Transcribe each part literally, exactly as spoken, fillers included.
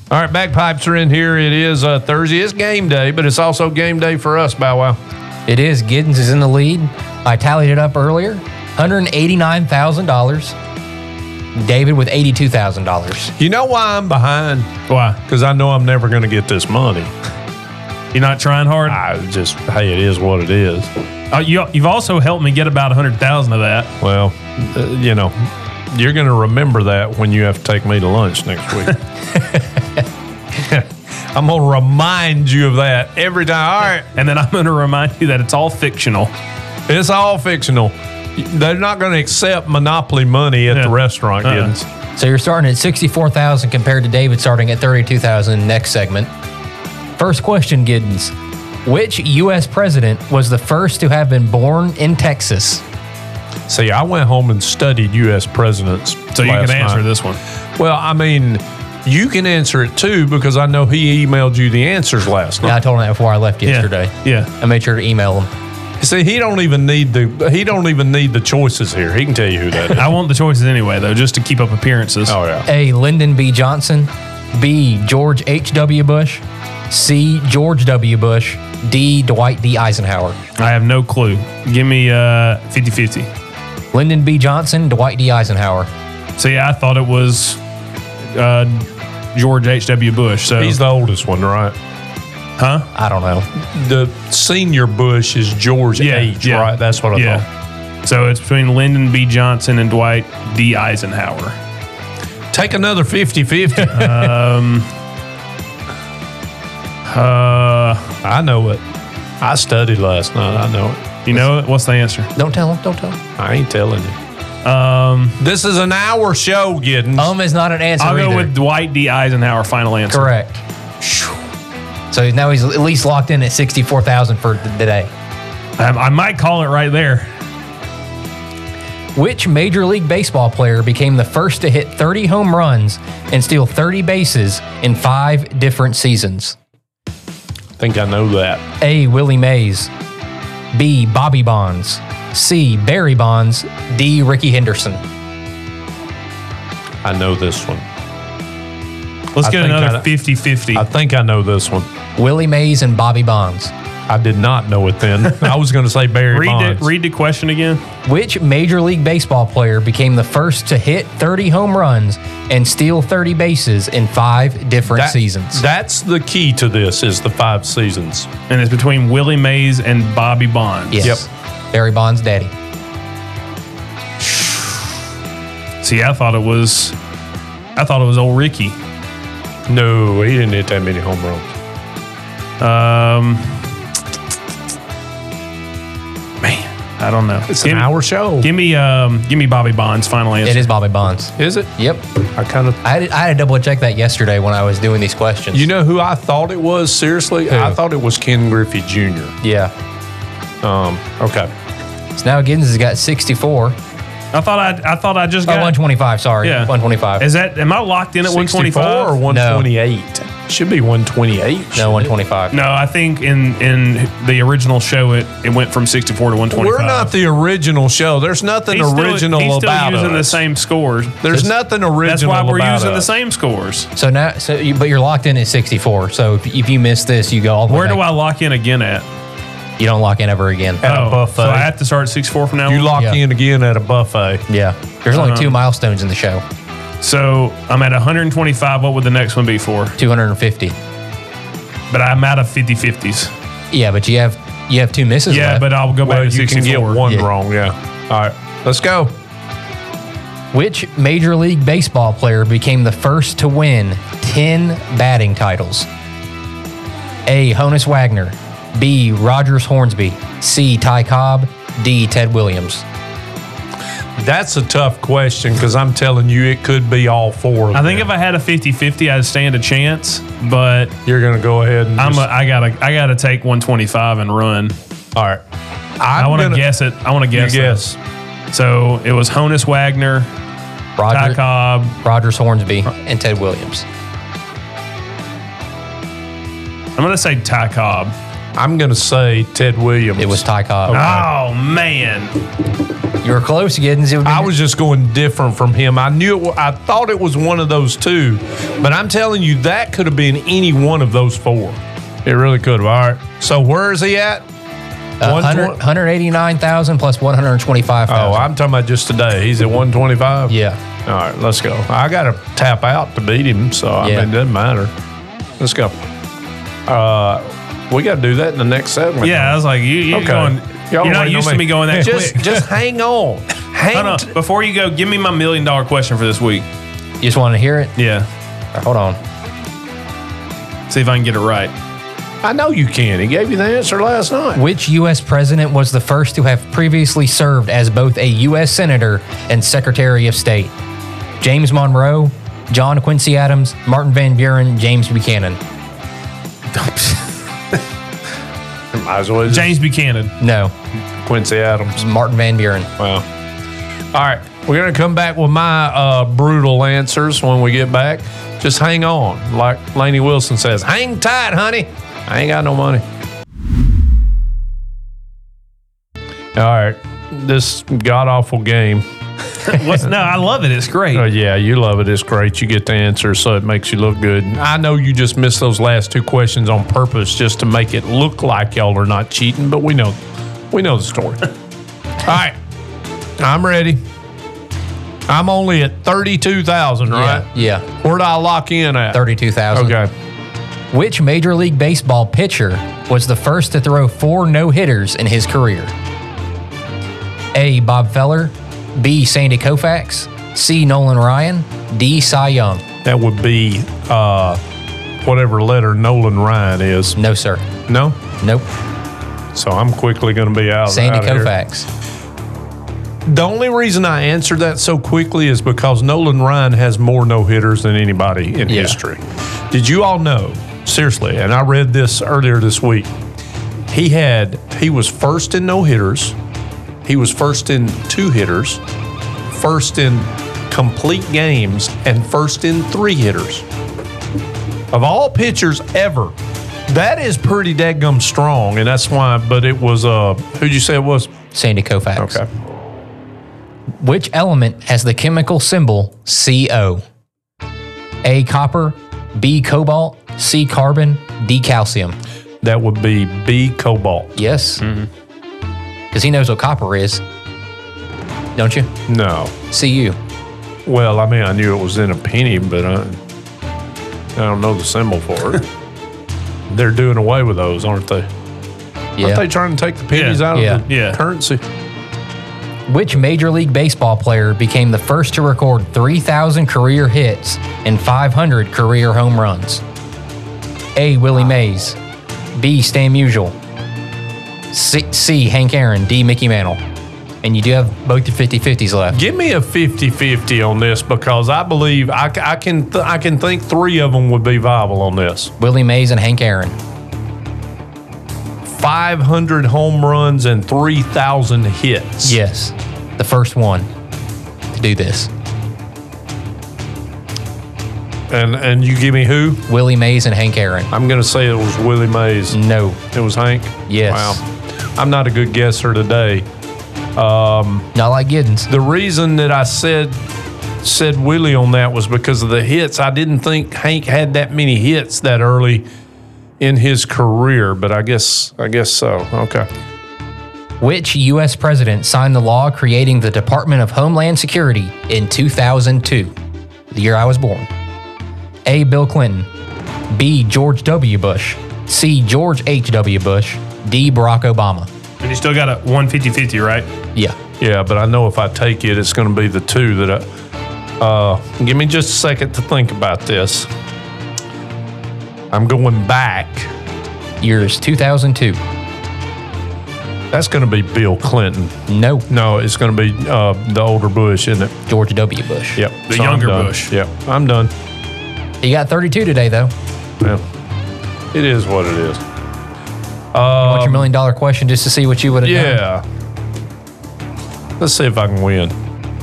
All right, bagpipes are in here. It is uh, Thursday. It's game day, but it's also game day for us, Bow Wow. It is. Giddens is in the lead. I tallied it up earlier. one hundred eighty-nine thousand dollars. David with eighty-two thousand dollars. You know why I'm behind? Why? Because I know I'm never going to get this money. You're not trying hard? I just, hey, it is what it is. Uh, you, you've also helped me get about one hundred thousand of that. Well, uh, you know, you're going to remember that when you have to take me to lunch next week. I'm going to remind you of that every time. All right. And then I'm going to remind you that it's all fictional. It's all fictional. They're not going to accept Monopoly money at Yeah. the restaurant, Uh-uh. Giddens. So you're starting at sixty-four thousand dollars compared to David starting at thirty-two thousand dollars next segment. First question, Giddens. Which U S president was the first to have been born in Texas? See, I went home and studied U S presidents. So you last can answer night. this one. Well, I mean, you can answer it too because I know he emailed you the answers last Yeah, I night. told him that before I left yesterday. Yeah. yeah. I made sure to email him. See, he don't even need the he don't even need the choices here. He can tell you who that is. I want the choices anyway, though, just to keep up appearances. Oh yeah. A. Lyndon B. Johnson. B. George H W. Bush. C. George W. Bush. D. Dwight D. Eisenhower. I have no clue. Give me uh, fifty-fifty. Lyndon B. Johnson. Dwight D. Eisenhower. See, I thought it was uh, George H W. Bush. So He's the oldest one, right? huh? I don't know. The senior Bush is George Yeah, H, yeah. right? That's what I Yeah. thought. So it's between Lyndon B. Johnson and Dwight D. Eisenhower. Take another fifty-fifty. Um. Uh, I know it. I studied last night. I know it. you know it? What's the answer? Don't tell him. Don't tell him. I ain't telling you. Um, This is an hour show, Giddens. Um is not an answer I'll go either. with Dwight D. Eisenhower. Final answer. Correct. So now he's at least locked in at sixty-four thousand for the day. Um, I might call it right there. Which Major League Baseball player became the first to hit thirty home runs and steal thirty bases in five different seasons? I think I know that. A. Willie Mays. B. Bobby Bonds. C. Barry Bonds. D. Ricky Henderson. I know this one. Let's I get think another I- fifty-fifty. I think I know this one. Willie Mays and Bobby Bonds. I did not know it then. I was going to say Barry Read Bonds. the, read the question again. Which Major League Baseball player became the first to hit thirty home runs and steal thirty bases in five different That- seasons? That's the key to this is the five seasons. And it's between Willie Mays and Bobby Bonds. Yes. Barry Bonds' daddy. See, I thought it was, I thought it was old Ricky. No, he didn't hit that many home runs. Um, man, I don't know. It's give, an hour show. Give me, um, give me Bobby Bonds. Final answer. It is Bobby Bonds. Is it? Yep. I kind of. I had, I had to double check that yesterday when I was doing these questions. You know who I thought it was? Seriously, Who? I thought it was Ken Griffey Junior Yeah. Um. Okay. So now Giddens has got sixty-four. I thought I, I thought I just Oh, got one twenty-five. Sorry. Yeah. one twenty-five. Is that? Am I locked in at one sixty-four twenty-five or one twenty-eight? Should be one twenty-eight. No, one twenty-five. No, I think in in the original show it it went from sixty-four to one twenty-five. We're not the original show. There's nothing He's still- original he's still about using the us. same scores. There's nothing original. That's why we're about using us. the same scores. So now, so you, but you're locked in at sixty-four. So if, if you miss this, you go all the Where way do back. I lock in again at? You don't lock in ever again. At a buffet. So I have to start at sixty-four from now You on? lock Yeah. in again at a buffet. Yeah. There's only Uh-huh. two milestones in the show. So I'm at one hundred twenty-five. What would the next one be for? two hundred fifty. But I'm out of fifty-fifties. Yeah, but you have you have two misses Yeah, left. but I'll go back Well, to you can sixty-four. get one Yeah. wrong. Yeah. All right. Let's go. Which Major League Baseball player became the first to win ten batting titles? A. Honus Wagner. B. Rogers Hornsby. C. Ty Cobb. D. Ted Williams. That's a tough question because I'm telling you, it could be all four of I think them. if I had a fifty-fifty, I'd stand a chance. But You're going to go ahead and I'm just, a, I gotta I gotta take one twenty-five and run. all right. I I'm want to gonna- guess it. I want to You guess. guess. It. So it was Honus Wagner, Ty Roger, Cobb. Rogers Hornsby and Ted Williams. I'm gonna say Ty Cobb. I'm going to say Ted Williams. It was Ty Cobb. Okay. Oh man. You were close, Giddens. It would've I been- was just going different from him. I knew it. wa- I thought it was one of those two, but I'm telling you, that could have been any one of those four. It really could have. All right. So where is he at? Uh, one one hundred, twenty one hundred eighty-nine thousand plus one hundred twenty-five Oh, thousand. I'm talking about just today. He's at one twenty-five. Yeah. All right, let's go. I got to tap out to beat him, so I Yeah. mean, it doesn't matter. Let's go. Uh, we got to do that in the next segment. Yeah, I was like, you, you're Okay. going. Y'all You're not waiting used on to me going that just, quick. Just hang on. Hang Hold on. t- Before you go, give me my million dollar question for this week. You just want to hear it? Yeah. All right, hold on. See if I can get it right. I know you can. He gave you the answer last night. Which U S president was the first to have previously served as both a U S senator and Secretary of State? James Monroe, John Quincy Adams, Martin Van Buren, James Buchanan. Might as well just James Buchanan. No, Quincy Adams. Martin Van Buren. Wow. All right. We're going to come back with my uh, brutal answers when we get back. Just hang on. Like Lainey Wilson says, hang tight, honey. I ain't got no money. All right. This god-awful game. What's no? I love it. It's great. Oh, yeah, you love it. It's great. You get the answer, so it makes you look good. I know you just missed those last two questions on purpose just to make it look like y'all are not cheating, but we know, we know the story. All right, I'm ready. I'm only at thirty-two thousand, right? Yeah, yeah. Where do I lock in at? thirty-two thousand. Okay. Which Major League Baseball pitcher was the first to throw four no-hitters in his career? A. Bob Feller, B. Sandy Koufax, C. Nolan Ryan, D. Cy Young. That would be uh, whatever letter Nolan Ryan is. No, sir. No? Nope. So I'm quickly going to be out. Sandy out of here. Koufax. The only reason I answered that so quickly is because Nolan Ryan has more no-hitters than anybody in Yeah. history. Did you all know, seriously, and I read this earlier this week, he had, he was first in no-hitters, he was first in two-hitters, first in complete games, and first in three-hitters. Of all pitchers ever, that is pretty dadgum strong, and that's why, but it was, uh, who'd you say it was? Sandy Koufax. Okay. Which element has the chemical symbol C O? A. Copper, B. Cobalt, C. Carbon, D. Calcium. That would be B, cobalt. Yes. Because he knows what copper is. Don't you? No. C U. Well, I mean, I knew it was in a penny, but I, I don't know the symbol for it. They're doing away with those, aren't they? Yeah. Aren't they trying to take the pennies Yeah. out of Yeah. the Yeah. currency? Which Major League Baseball player became the first to record three thousand career hits and five hundred career home runs? A. Willie Mays, B. Stan Musial, C. C. Hank Aaron, D. Mickey Mantle. And you do have both your fifty-fifties left. Give me a fifty-fifty on this because I believe I, c- I can th- I can think three of them would be viable on this. Willie Mays and Hank Aaron. five hundred home runs and three thousand hits. Yes, the first one to do this. And and you give me who? Willie Mays and Hank Aaron. I'm going to say it was Willie Mays. No. It was Hank? Yes. Wow. I'm not a good guesser today. Not like Giddens. The reason that I said said Willie on that was because of the hits. I didn't think Hank had that many hits that early in his career, but I guess I guess so. Okay. Which U S president signed the law creating the Department of Homeland Security in two thousand two, the year I was born? A. Bill Clinton, B. George W. Bush, C. George H W. Bush, D. Barack Obama. And you still got a one fifty-fifty, right? Yeah. Yeah, but I know if I take it, it's going to be the two that I. Uh, give me just a second to think about this. I'm going back. Years two thousand two. That's going to be Bill Clinton. No. No, it's going to be uh, the older Bush, isn't it? George W. Bush. Yep. The I'm younger done. Bush. Yep. I'm done. You got thirty-two today, though. Yeah. It is what it is. What's your million dollar question just to see what you would have done? Yeah. Let's see if I can win.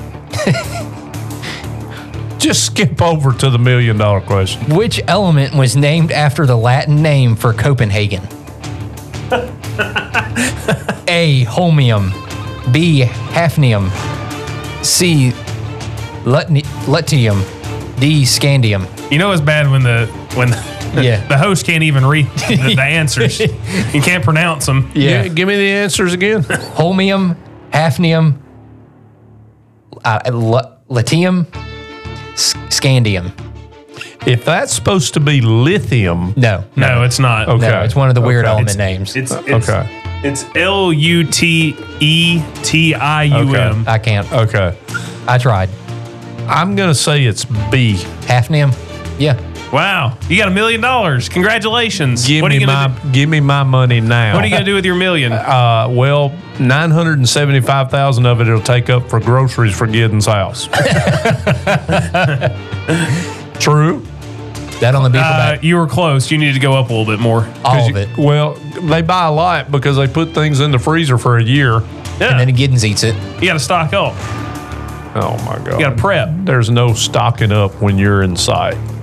Just skip over to the million dollar question. Which element was named after the Latin name for Copenhagen? A. Holmium, B. Hafnium. C. Lutni- Lutetium. D. Scandium. You know it's bad when the when the, Yeah. the host can't even read the, the answers. He can't pronounce them. Yeah. Gi- give me the answers again. Holmium, hafnium, uh, lu- lithium, s- scandium. If that's supposed to be lithium, No, No, it's not. Okay. no, it's one of the weird Okay. element It's, names. it's, it's, Okay. It's L U T E T I U M. I can't. okay. I tried. I'm going to say it's B. Hafnium. Yeah. Wow. You got a million dollars. Congratulations. Give what are me you my gonna do? give me my money now. What are you going to do with your million? Uh, well, nine hundred seventy-five thousand of it it'll take up for groceries for Giddens' house. True. That only be for Uh, about you were close. You need to go up a little bit more. all of it. Well, they buy a lot because they put things in the freezer for a year. Yeah. And then Giddens eats it. You got to stock up. Oh my God. You got to prep. There's no stocking up when you're in sight.